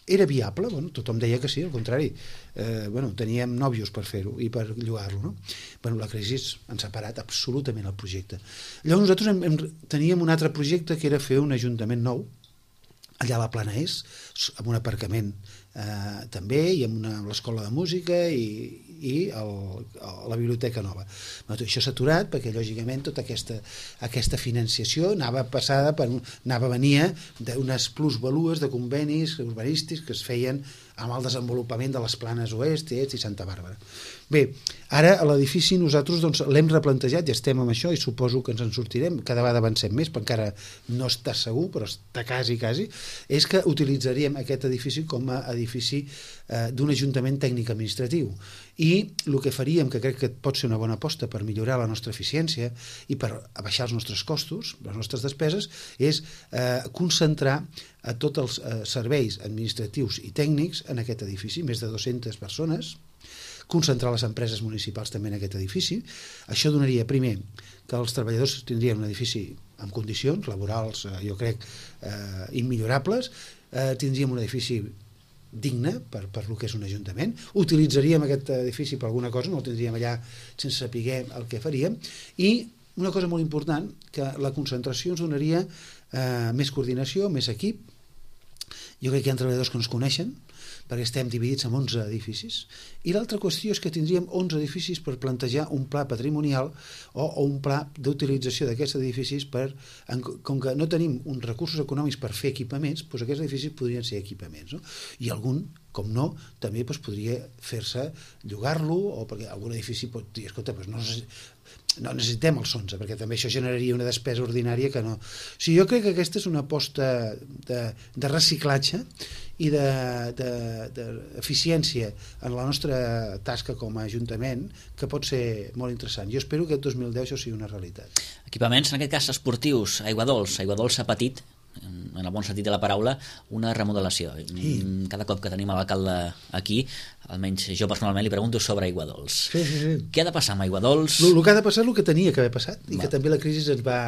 era viable? Bueno, tothom deia que sí, al contrari. Eh, bueno, teníem nòvios per fer-ho i per llogar-lo, no? Bueno, la crisi ens ha parat absolutament el projecte. Llavors nosaltres hem, hem, teníem un altre projecte que era fer un ajuntament nou, allà a la Plana És, amb un aparcament eh, també, i amb una, l'escola de música i, i el, la biblioteca nova. Però això s'ha aturat perquè, lògicament, tota aquesta, aquesta financiació anava passada per, anava venia d'unes plusvalues de convenis urbanístics que es feien amb el desenvolupament de les Planes Oest, Est i Santa Bàrbara. Bé, ara a l'edifici nosaltres doncs, l'hem replantejat i estem amb això i suposo que ens en sortirem, cada vegada avancem més, però encara no està segur, però està quasi, quasi, és que utilitzaríem aquest edifici com a edifici eh, d'un ajuntament tècnic administratiu. I el que faríem, que crec que pot ser una bona aposta per millorar la nostra eficiència i per abaixar els nostres costos, les nostres despeses, és eh, concentrar a tots els eh, serveis administratius i tècnics en aquest edifici, més de dues-centes persones, concentrar les empreses municipals també en aquest edifici. Això donaria, primer, que els treballadors tindrien un edifici amb condicions laborals, eh, jo crec, eh, immillorables, eh, tindríem un edifici digne per, per lo que és un ajuntament, utilitzaríem aquest edifici per alguna cosa, no el tindríem allà sense saber el que faríem, i una cosa molt important, que la concentració ens donaria eh, més coordinació, més equip. Jo crec que hi ha treballadors que no es coneixen, perquè estem dividits en onze edificis, i l'altra qüestió és que tindríem onze edificis per plantejar un pla patrimonial o, o un pla d'utilització d'aquests edificis per, en, com que no tenim uns recursos econòmics per fer equipaments, doncs aquests edificis podrien ser equipaments, no? I algun, com no, també doncs, podria fer-se llogar-lo, o perquè algun edifici pot dir, escolta, doncs no sé, no necessitem els onze, perquè també això generaria una despesa ordinària que no... O sigui, jo crec que aquesta és una aposta de, de reciclatge i d'eficiència de, de en la nostra tasca com a Ajuntament, que pot ser molt interessant. Jo espero que el dos mil deu això sigui una realitat. Equipaments, en aquest cas esportius, Aiguadols. Aiguadols ha patit, en el bon sentit de la paraula, una remodelació. Sí. Cada cop que tenim l'alcalde aquí, almenys jo personalment li pregunto sobre Aiguadols. Sí, sí, sí. Què ha de passar amb Aiguadols? El que ha de passar és el que tenia que haver passat, i va. Que també la crisi ens va,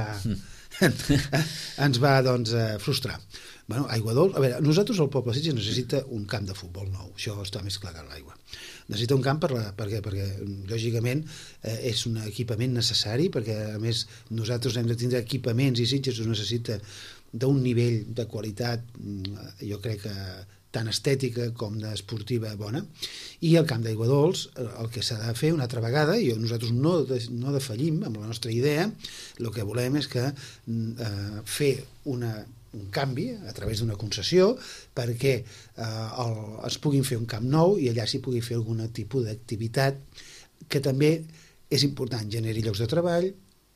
ens va doncs, frustrar. Bueno, Aiguadols, a veure, nosaltres el poble Sitges necessita un camp de futbol nou, això està més clar que l'aigua. Necessita un camp per la, perquè, perquè lògicament eh, és un equipament necessari, perquè a més nosaltres hem de tindre equipaments i Sitges ho necessita d'un nivell de qualitat, jo crec que tant estètica com esportiva bona, i el camp d'Aiguadols el que s'ha de fer una altra vegada, i nosaltres no, de, no defallim amb la nostra idea, el que volem és que eh, fer una un canvi a través d'una concessió perquè eh, el, es puguin fer un camp nou i allà s'hi pugui fer algun tipus d'activitat que també és important, generi llocs de treball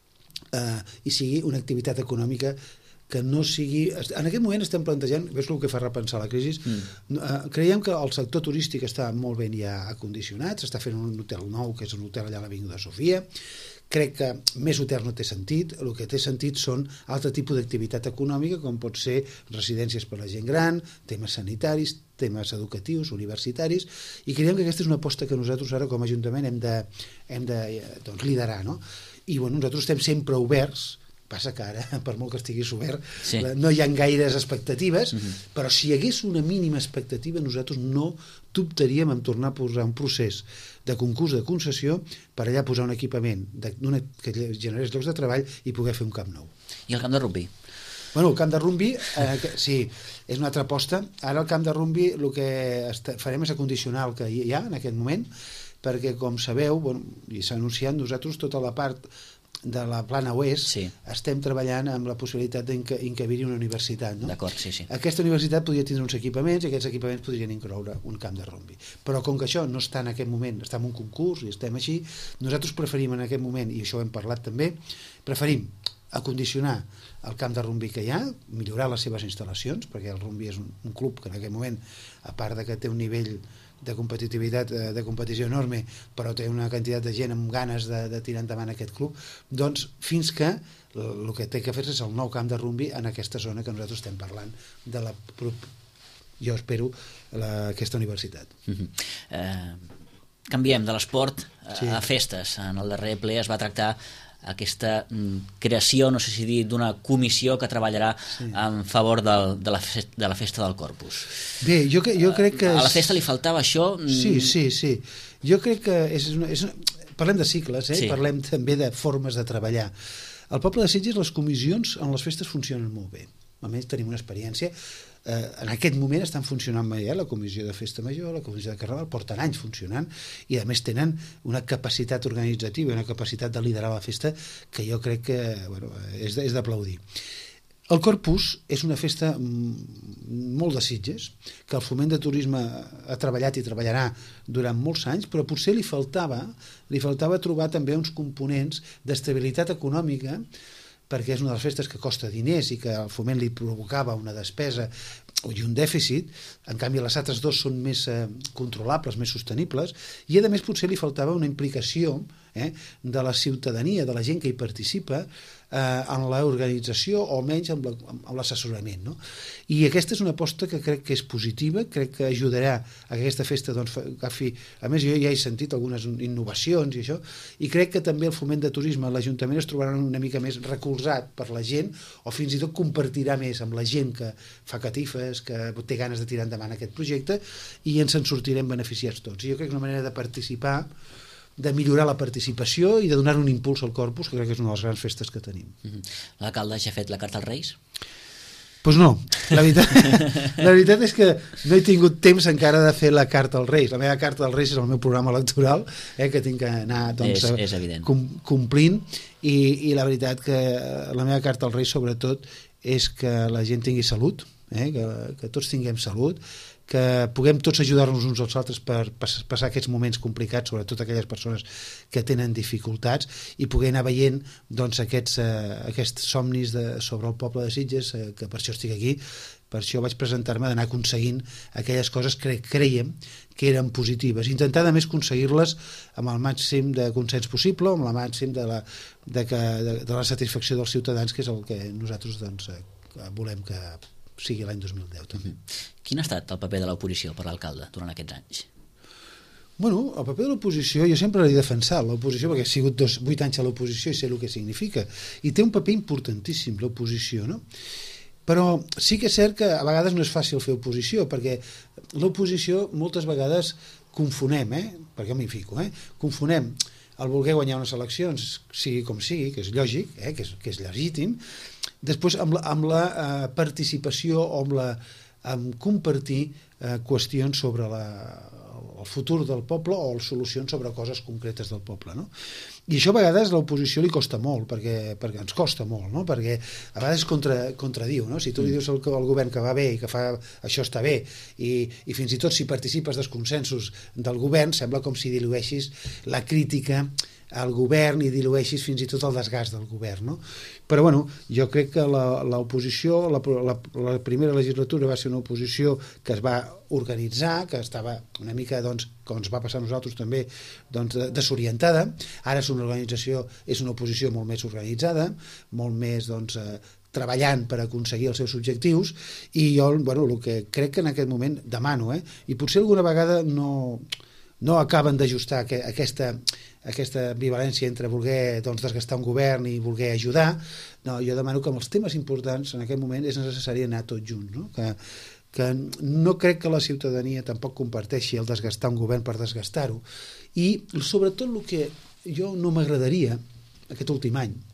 eh, i sigui una activitat econòmica que no sigui... En aquest moment estem plantejant, veus el que fa repensar la crisi, mm. eh, creiem que el sector turístic està molt ben ja acondicionat, s'està fent un hotel nou, que és un hotel allà a l'Avinguda Sofia. Crec que més hotels no té sentit, el que té sentit són altre tipus d'activitat econòmica, com pot ser residències per a la gent gran, temes sanitaris, temes educatius, universitaris, i creiem que aquesta és una aposta que nosaltres ara com a Ajuntament hem de, hem de doncs, liderar, no? I bueno, nosaltres estem sempre oberts, passa que ara, per molt que estiguis obert, sí. no hi ha gaires expectatives, uh-huh. però si hi hagués una mínima expectativa, nosaltres no dubtaríem en tornar a posar un procés de concurs de concessió per allà posar un equipament de, que generés llocs de treball i poder fer un camp nou. I el camp de rugby? Bueno, el camp de rugby, eh, que, sí, és una altra aposta. Ara el camp de rugby el que farem és acondicionar el que hi ha en aquest moment, perquè, com sabeu, bueno, i s'ha anunciat, nosaltres tota la part de la Plana Oest, sí. estem treballant amb la possibilitat d'encabir-hi una universitat. No? D'acord, sí, sí. Aquesta universitat podria tindre uns equipaments i aquests equipaments podrien incloure un camp de rugby. Però com que això no està en aquest moment, està en un concurs i estem així, nosaltres preferim en aquest moment, i això ho hem parlat també, preferim acondicionar el camp de rugby que hi ha, millorar les seves instal·lacions, perquè el rugby és un, un club que en aquest moment, a part de que té un nivell de competitivitat, de competició enorme, però té una quantitat de gent amb ganes de, de tirar endavant aquest club, doncs fins que el que té que fer és el nou camp de rugby en aquesta zona que nosaltres estem parlant de la, jo espero, la, aquesta universitat. Uh-huh. Uh, canviem de l'esport a, sí. a festes. En el darrer ple es va tractar aquesta creació, no sé si dir, d'una comissió que treballarà sí. en favor del, de, la festa, de la festa del Corpus. Bé, jo, jo crec que... A la festa li faltava això? Sí, sí, sí. Jo crec que és una, és una... parlem de cicles, eh? Sí. Parlem també de formes de treballar. Al poble de Sitges les comissions en les festes funcionen molt bé. Almenys tenim una experiència. Eh, en aquest moment estan funcionant bé, eh? La comissió de festa major, la comissió de carnaval, porten anys funcionant i a més tenen una capacitat organitzativa i una capacitat de liderar la festa que jo crec que bueno, és d'aplaudir. El Corpus és una festa molt de Sitges, que el Foment de Turisme ha treballat i treballarà durant molts anys, però potser li faltava, li faltava trobar també uns components d'estabilitat econòmica, perquè és una de les festes que costa diners i que el Foment li provocava una despesa i un dèficit. En canvi les altres dos són més eh, controlables, més sostenibles, i a més potser li faltava una implicació eh, de la ciutadania, de la gent que hi participa eh, en l'organització o almenys amb l'assessorament, no? I aquesta és una aposta que crec que és positiva, crec que ajudarà a que aquesta festa doncs, agafi... A més jo ja he sentit algunes innovacions i això, i crec que també el Foment de Turisme, l'Ajuntament es trobarà una mica més recolzat per la gent, o fins i tot compartirà més amb la gent que fa catifes, que té ganes de tirar endavant aquest projecte, i ens en sortirem beneficiats tots. I jo crec que és una manera de participar, de millorar la participació i de donar un impuls al Corpus, que crec que és una de les grans festes que tenim. Mm-hmm. L'alcalde ja ha fet la carta als Reis? Doncs pues no, la veritat, la veritat és que no he tingut temps encara de fer la carta als Reis. La meva carta als Reis és el meu programa electoral, eh, que tinc que anar doncs, és, és evident. Com, complint, i, i la veritat que la meva carta als Reis sobretot és que la gent tingui salut, eh, que, que tots tinguem salut, que puguem tots ajudar-nos uns als altres per passar aquests moments complicats, sobretot aquelles persones que tenen dificultats, i poder anar veient doncs, aquests, eh, aquests somnis de, sobre el poble de Sitges, eh, que per això estic aquí, per això vaig presentar-me d'anar aconseguint aquelles coses que creiem que eren positives, intentar a més aconseguir-les amb el màxim de consens possible, amb el màxim de la, de que, de, de la satisfacció dels ciutadans, que és el que nosaltres doncs, volem que sigui l'any dos mil deu també. Quin ha estat el paper de l'oposició per l'alcalde durant aquests anys? Bueno, el paper de l'oposició jo sempre l'he defensat, l'oposició, perquè he sigut dos, vuit anys a l'oposició i sé el que significa, i té un paper importantíssim l'oposició, no? Però sí que és cert que a vegades no és fàcil fer oposició, perquè l'oposició moltes vegades confonem, eh? Perquè m'hi fico, eh? Confonem el voler guanyar unes eleccions, sigui com sigui, que és lògic, eh? que, és, que és legítim, després amb la, amb la eh, participació o amb, la, amb compartir eh, qüestions sobre la, el futur del poble o solucions sobre coses concretes del poble, no? I això a vegades a l'oposició li costa molt, perquè, perquè ens costa molt, no? Perquè a vegades contra, contradiu, no? Si tu li dius al, al govern que va bé i que fa això està bé, i, i fins i tot si participes dels consensos del govern, sembla com si dilueixis la crítica al govern i dilueixis fins i tot el desgast del govern, no? Però bueno, jo crec que l'oposició, la, la, la primera legislatura va ser una oposició que es va organitzar, que estava una mica, doncs, com ens va passar a nosaltres també, doncs, desorientada. Ara és una organització, és una oposició molt més organitzada, molt més, doncs, eh, treballant per aconseguir els seus objectius, i jo, bueno, el que crec que en aquest moment demano, eh, i potser alguna vegada no, no acaben d'ajustar aquesta aquesta ambivalència entre voler doncs, desgastar un govern i voler ajudar. No, jo demano que amb els temes importants en aquest moment és necessari anar tots junts, no? Que, que no crec que la ciutadania tampoc comparteixi el desgastar un govern per desgastar-ho, i sobretot el que jo no m'agradaria aquest últim any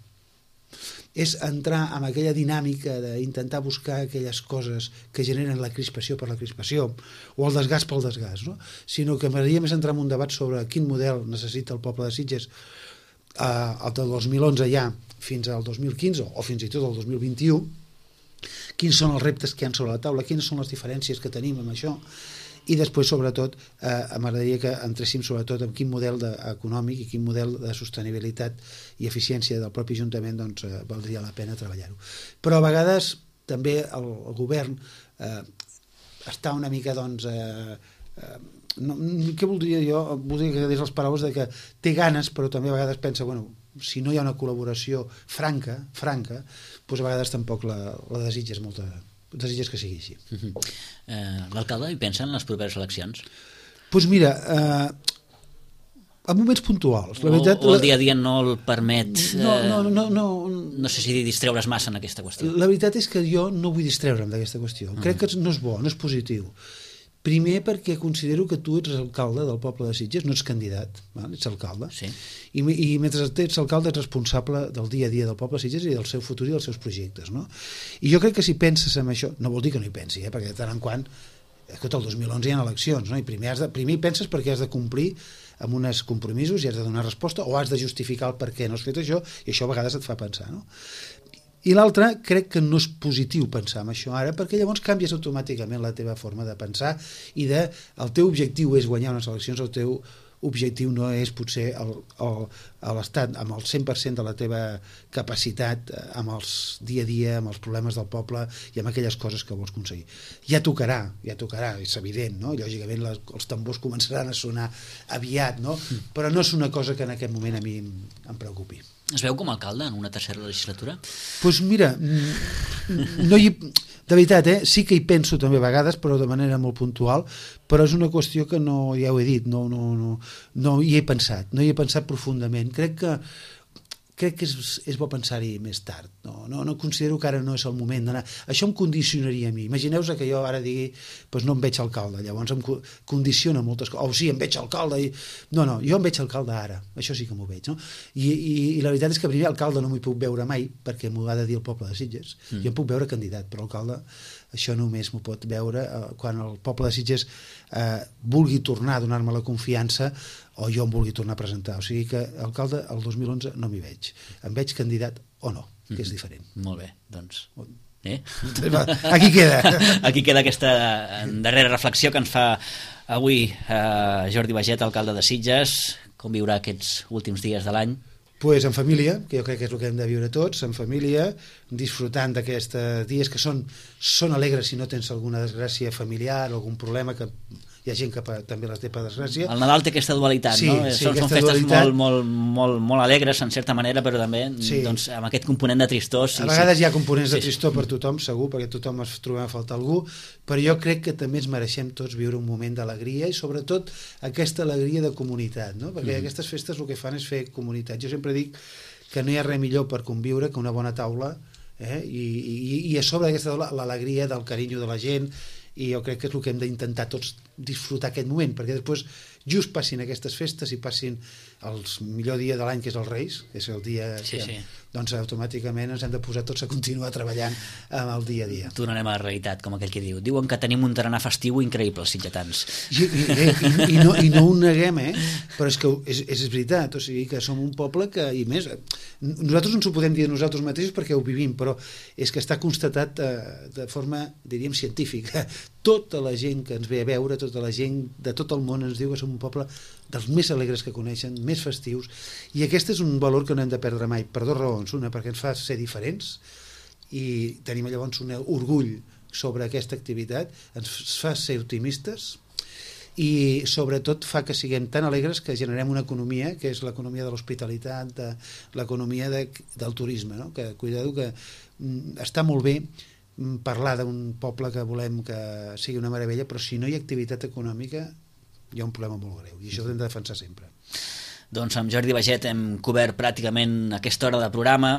és entrar en aquella dinàmica d'intentar buscar aquelles coses que generen la crispació per la crispació o el desgast pel desgast, no? Sinó que m'agradaria més entrar en un debat sobre quin model necessita el poble de Sitges eh, el del dos mil onze ja fins al dos mil quinze o fins i tot el dos mil vint-i-u, quins són els reptes que hi ha sobre la taula, quines són les diferències que tenim amb això, i després, sobretot, eh, m'agradaria que entréssim sobretot en quin model de, econòmic i quin model de sostenibilitat i eficiència del propi Ajuntament doncs, eh, valdria la pena treballar-ho. Però a vegades també el, el govern eh, està una mica, doncs, eh, eh, no, què voldria jo? Voldria que digués les paraules de que té ganes, però també a vegades pensa, bueno, si no hi ha una col·laboració franca, franca, doncs a vegades tampoc la, la desitges molta... desitges que sigui així. Uh-huh. eh, L'alcalde hi pensa en les properes eleccions? Doncs pues mira, eh, en moments puntuals. La o, veritat, o el dia a dia no el permet, no, eh, no, no, no, no sé si distreure's massa en aquesta qüestió. La veritat és que jo no vull distreure'm d'aquesta qüestió. Uh-huh. Crec que no és bo, no és positiu. Primer perquè considero que tu ets alcalde del poble de Sitges, no ets candidat, val? Ets alcalde. Sí. I, I mentre ets alcalde ets responsable del dia a dia del poble de Sitges i del seu futur i dels seus projectes. No? I jo crec que si penses en això, no vol dir que no hi pensi, eh? Perquè de tant en quant, escolta, el dos mil onze hi ha eleccions, no? I primer, has de, primer hi penses perquè has de complir amb uns compromisos i has de donar resposta o has de justificar el per què no has fet això i això a vegades et fa pensar, no? I l'altre, crec que no és positiu pensar en això ara, perquè llavors canvies automàticament la teva forma de pensar i de, el teu objectiu és guanyar unes eleccions, el teu objectiu no és potser l'estat amb el cent per cent de la teva capacitat, amb els dia a dia, amb els problemes del poble i amb aquelles coses que vols aconseguir. Ja tocarà, ja tocarà, és evident, no? Lògicament les, els tambors començaran a sonar aviat, no? Però no és una cosa que en aquest moment a mi em, em preocupi. Es veu com a alcalde en una tercera legislatura? Doncs pues mira, no hi, de veritat, eh, sí que hi penso també a vegades, però de manera molt puntual, però és una qüestió que no, ja ho he dit, no, no, no, no hi he pensat, no hi he pensat profundament. Crec que crec que és, és bo pensar-hi més tard. No, no, no considero que ara no és el moment d'anar. Això em condicionaria a mi. Imagineu-vos que jo ara digui doncs no em veig alcalde, llavors em condiciona moltes coses. O sí, em veig alcalde. I... No, no, jo em veig alcalde ara. Això sí que m'ho veig. No? I, i, I la veritat és que primer alcalde no m'hi puc veure mai perquè m'ho ha de dir el poble de Sitges. Mm. Jo em puc veure candidat, però alcalde això només m'ho pot veure eh, quan el poble de Sitges eh, vulgui tornar a donar-me la confiança o jo em vulgui tornar a presentar. O sigui que alcalde el dos mil onze no m'hi veig. Em veig candidat o no, que mm-hmm. és diferent. Molt bé, doncs... Eh? Aquí queda. Aquí queda aquesta darrera reflexió que ens fa avui eh, Jordi Baiget, alcalde de Sitges. Com viurà aquests últims dies de l'any? Pues en família, que jo crec que és el que hem de viure tots, en família, disfrutant d'aquests dies que són, són alegres si no tens alguna desgràcia familiar o algun problema, que hi ha gent que també les té per desgràcia. El Nadal té aquesta dualitat, sí, no? Sí, són, són festes dualitat. molt, molt, molt, molt alegres, en certa manera, però també sí. doncs, amb aquest component de tristor. Sí, a vegades sí. hi ha components de tristor per tothom, segur, perquè tothom es trobem a faltar algú, però jo crec que també ens mereixem tots viure un moment d'alegria i sobretot aquesta alegria de comunitat, no? Perquè mm. aquestes festes el que fan és fer comunitat. Jo sempre dic que no hi ha res millor per conviure que una bona taula, eh? I, i, i a sobre d'aquesta taula l'alegria del carinyo de la gent, i jo crec que és el que hem d'intentar tots disfrutar aquest moment, perquè després just passin aquestes festes i passin el millor dia de l'any, que és els Reis, que és el dia sí, que, sí. doncs automàticament ens hem de posar tots a continuar treballant amb el dia a dia. Tornarem a la realitat, com aquell que diu. Diuen que tenim un tarannà festiu increïble, els sitgetans. I, i, i, i, no, i no ho neguem, eh? Però és que és, és veritat, o sigui que som un poble que, i més, nosaltres no ens ho podem dir nosaltres mateixos perquè ho vivim, però és que està constatat eh, de forma, diríem, científica. Tota la gent que ens ve a veure, tota la gent de tot el món ens diu que som un poble dels més alegres que coneixen, més festius, i aquest és un valor que no hem de perdre mai, per dues raons. Una, perquè ens fa ser diferents i tenim llavors un orgull sobre aquesta activitat, ens fa ser optimistes i sobretot fa que siguem tan alegres que generem una economia que és l'economia de l'hospitalitat, de l'economia de, del turisme, no? Que cuidado que mm, està molt bé parlar d'un poble que volem que sigui una meravella, però si no hi ha activitat econòmica hi ha un problema molt greu i això ho hem de defensar sempre. Doncs amb Jordi Baiget hem cobert pràcticament aquesta hora de programa,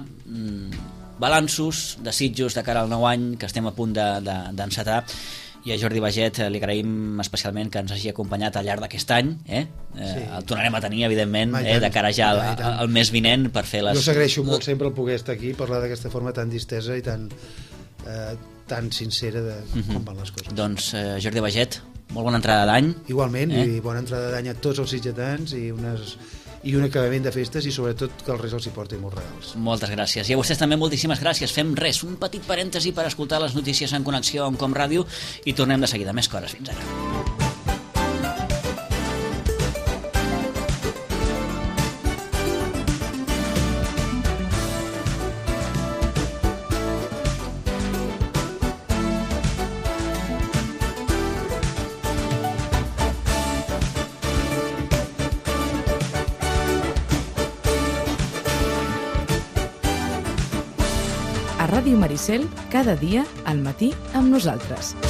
balanços, desitjos de cara al nou any que estem a punt d'encetar, de, de, i a Jordi Baiget li agraïm especialment que ens hagi acompanyat al llarg d'aquest any, eh? Sí. Eh, el tornarem a tenir evidentment eh, de cara ja al, al, al mes vinent per fer les... Jo s'agraeixo molt sempre el poder estar aquí i parlar d'aquesta forma tan distesa i tan, eh, tan sincera de uh-huh. com van les coses. Doncs eh, Jordi Baiget, molt bona entrada d'any. Igualment, eh? i bona entrada d'any a tots els sitgetans i, unes, i un acabament de festes i sobretot que els Reis els hi portin molts regals. Moltes gràcies. I a vostès també moltíssimes gràcies. Fem res, un petit parèntesi per escoltar les notícies en connexió amb Com Ràdio i tornem de seguida. Més coses. Fins ara. Ràdio Maricel, cada dia al matí amb nosaltres.